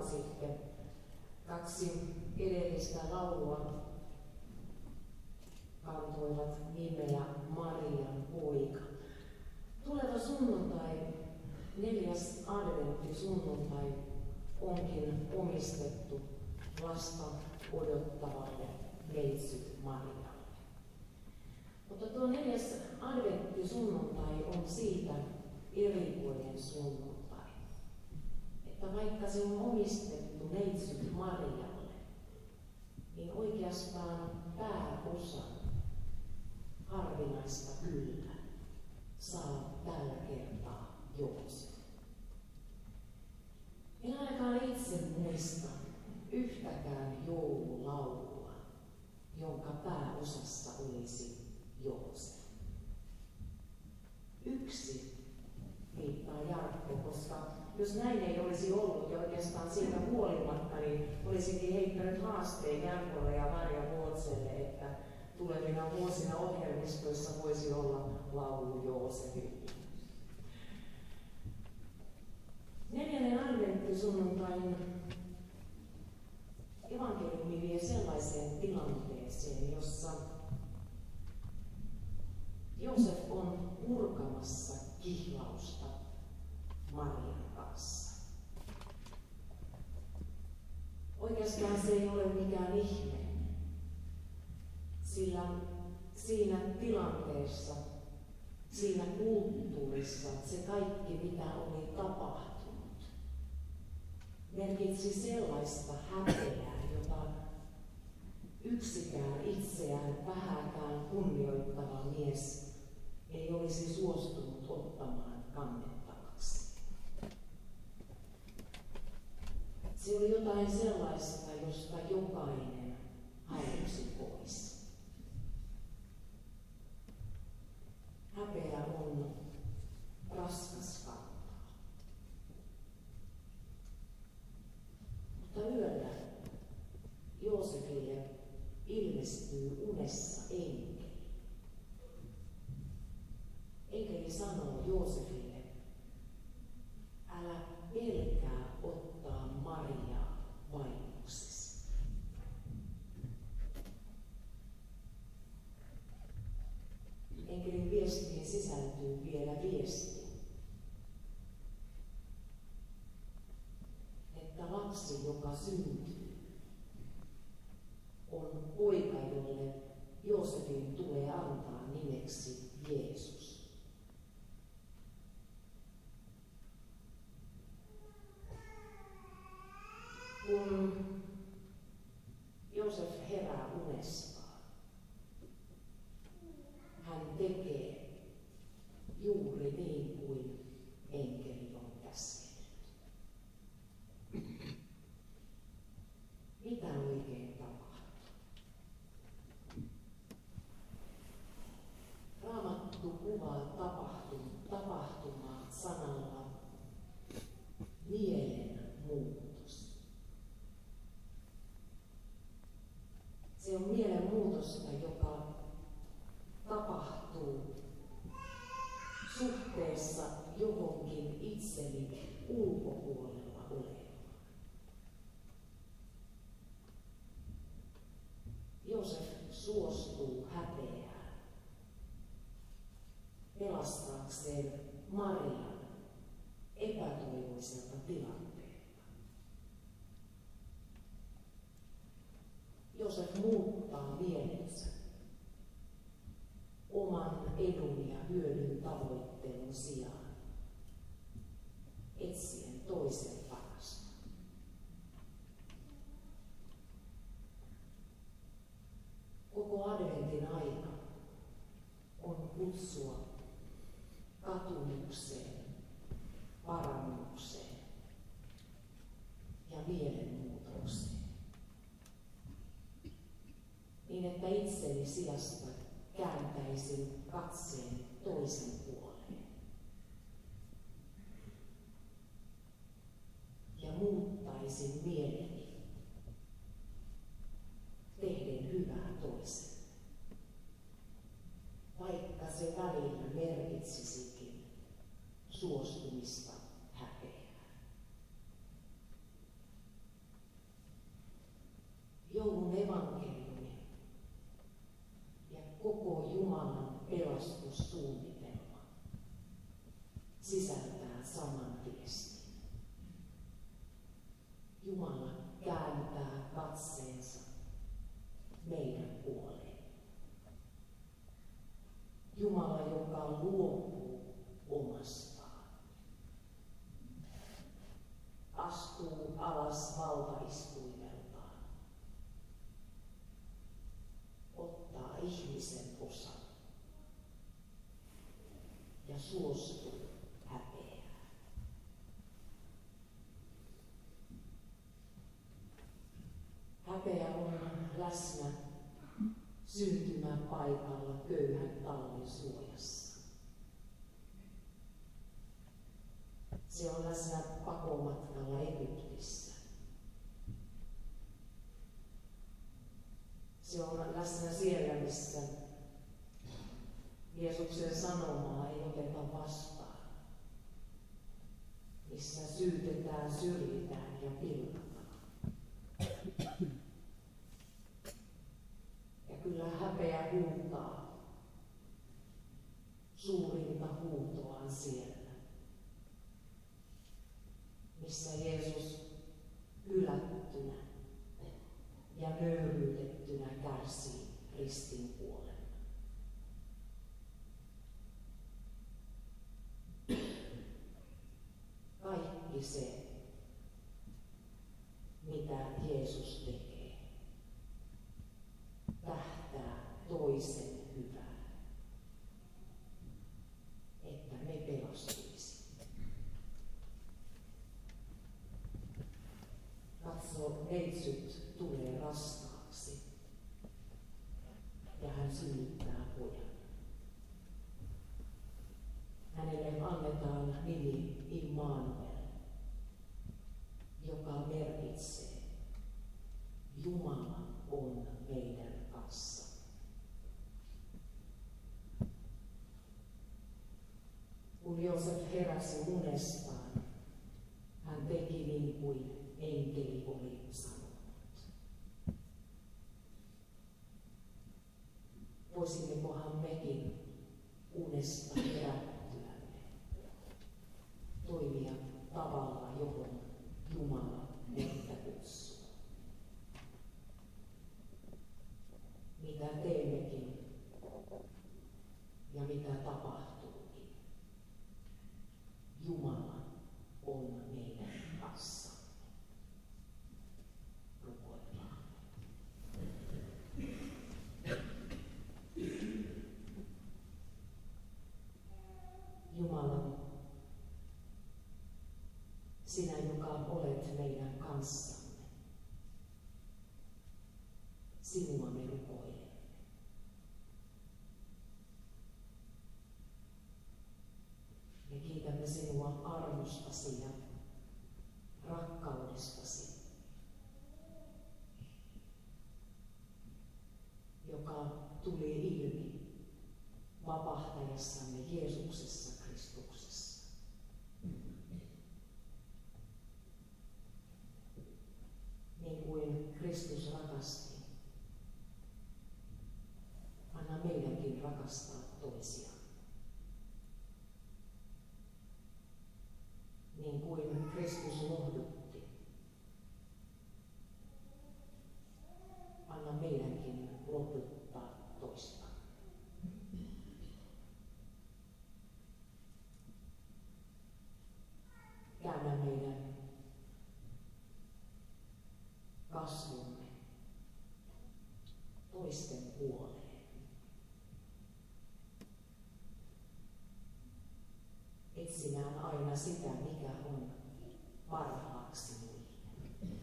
sitten. Kaksi edellistä laulua kantoivat nimeä Marian poika. Tuleva sunnuntai, 4. adventti sunnuntai, onkin omistettu lasta odottavalle neitsyt Marialle. Mutta tuo 4. adventti sunnuntai on siitä erikoinen sunnuntai, että vaikka se on omistettu neitsyt Marialle, niin oikeastaan pääosa, harvinaista kyllä, saa tällä kertaa Joosef. En ainakaan itse muista yhtäkään joululaulua, jonka pääosassa olisi Joosef. Yksi viittaa Jarkko, koska jos näin ei olisi ollut ja oikeastaan siitä huolimatta, niin olisinkin heittänyt haasteen Jarkolle ja Marja Vuotselle, että tulevina vuosina ohjelmistoissa voisi olla laulu Joosefille. 4. adventtisunnuntain evankeliumi vie sellaiseen tilanteeseen, jossa Joosef on purkamassa kihlausta Marian kanssa. Oikeastaan se ei ole mikään ihme, sillä siinä tilanteessa, siinä kulttuurissa se kaikki mitä oli tapahtunut merkitsi sellaista häpeää, jota yksikään itseään vähäkään kunnioittava mies ei olisi suostunut ottamaan kannettavaksi. Se oli jotain sellaista, josta jokainen halusi pois. Häpeä on raskas kantaa. Mutta yöllä Joosefille ilmestyy unessa enkeli. Enkeli sanoo Joosefille, älä pelkää ottaa Mariaa vaimoksesi. Enkelin viestiin sisältyy vielä viesti, että lapsi, joka syntyy, on poika, jolle Joosefin tulee antaa nimeksi Jeesus. Kun Joosef herää unestaan, hän tekee juuri niin kuin enkeli on käskenyt. Mitä oikein tapahtuu? Raamattu kuvaa tapahtumaa sanalla mielenmuutos. Se on mielenmuutosta, joka tapahtuu suhteessa johonkin itseni ulkopuolella olevaan. Joosef suostuu häpeään pelastaakseen Marian epätoivoiselta tilanteelta. Joosef muuttaa mielensä oman edun ja hyödyn tavoittelun sijaan, etsien toisen parasta. Koko adventin aika on kutsua katumukseen, parannukseen ja mielenmuutokseen. Niin että itseni sijasta kääntäisin katseen toisen puoleen ja muuttaisin mieleni tehden hyvää toiselle, vaikka se välillä merkitsisikin suostumista häpeään. Jumalan pelastussuunnitelma sisältää saman viestin. Jumala kääntää katseensa meidän puoleen. Jumala, joka luopuu omastaan, astuu alas valtaistuimeltaan, ottaa ihmisen osan ja suostuu häpeään. Häpeä on läsnä syntymäpaikalla köyhän talven suojassa. Se on läsnä pakomatkalla Egyptissä. Se on läsnä siellä, missä Jeesuksen sanomaa ei oteta vastaan, missä syytetään, syrjitään ja pilkataan. Ja kyllä häpeä huutaa suurinta huutoaan siellä, missä Jeesus hylättynä ja nöyryytettynä kärsii ristin kuoleman. Kaikki se, mitä Jeesus tekee, tähtää toisen hyvään, että me pelastuisimme. Katso, neitsyt tulee raskaaksi ja hän synnyttää pojan. Hänelle annetaan nimi Immanuel, joka merkitsee Jumala on meidän kanssa. Kun Joosef heräsi unestaan, hän teki niin kuin enkeli oli sanonut. Voisimmekohan mekin unesta herättyämme toimia tavalla, johon Jumala meitä kutsuu. Mitä teemmekin ja mitä tapahtuukin, Jumala on meidän kanssamme. Rukoillaan. Jumala, sinä, joka olet meidän kanssamme, sinua me rukoilemme. Me kiitämme sinua armostasi ja rakkaudestasi, joka tuli ilmi vapahtajassamme Jeesuksessa Kristuksessa. Niin kuin Kristus rakasti, anna meidänkin rakastaa toisiaan. Niin kuin Kristus lohdutti, anna meidänkin lohduttaa toista. Käännä meidän kasvumme toisten puoleen. Etsimään aina sitä, mikä on parhaaksi muille.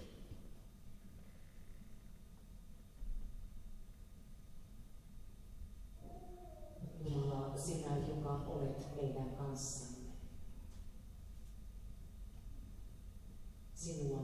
Jumala, sinä, joka olet meidän kanssamme, sinua